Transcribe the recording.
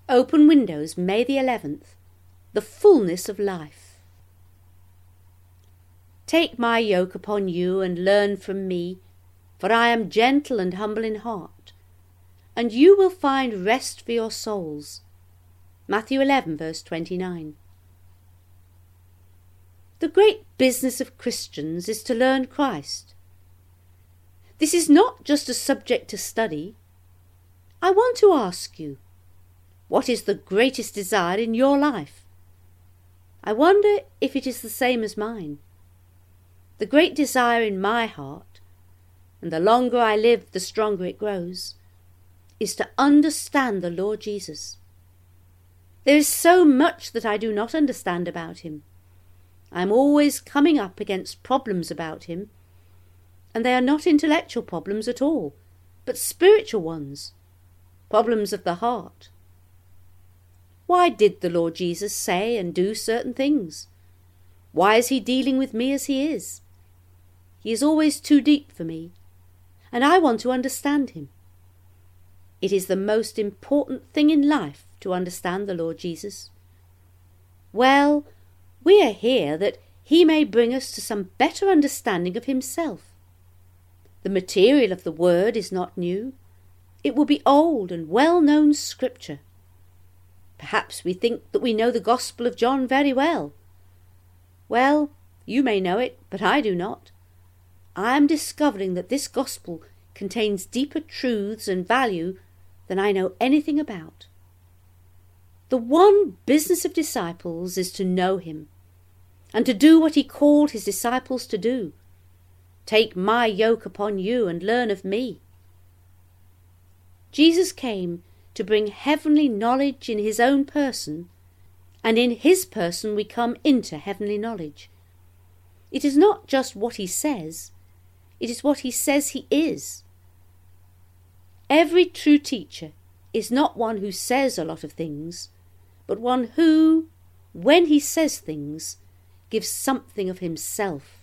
Open Windows, May the 11th. The fullness of life. Take my yoke upon you and learn from me, for I am gentle and humble in heart, and you will find rest for your souls. Matthew 11, verse 29. The great business of Christians is to learn Christ. This is not just a subject to study. I want to ask you, what is the greatest desire in your life? I wonder if it is the same as mine. The great desire in my heart, and the longer I live the stronger it grows, is to understand the Lord Jesus. There is so much that I do not understand about him. I am always coming up against problems about him, and they are not intellectual problems at all, but spiritual ones, problems of the heart. Why did the Lord Jesus say and do certain things? Why is he dealing with me as he is? He is always too deep for me, and I want to understand him. It is the most important thing in life to understand the Lord Jesus. Well, we are here that he may bring us to some better understanding of himself. The material of the word is not new. It will be old and well-known scripture. Perhaps we think that we know the Gospel of John very well. Well, you may know it, but I do not. I am discovering that this Gospel contains deeper truths and value than I know anything about. The one business of disciples is to know him, and to do what he called his disciples to do. Take my yoke upon you and learn of me. Jesus came to bring heavenly knowledge in his own person, and in his person we come into heavenly knowledge. It is not just what he says, it is what he says he is. Every true teacher is not one who says a lot of things, but one who, when he says things, gives something of himself.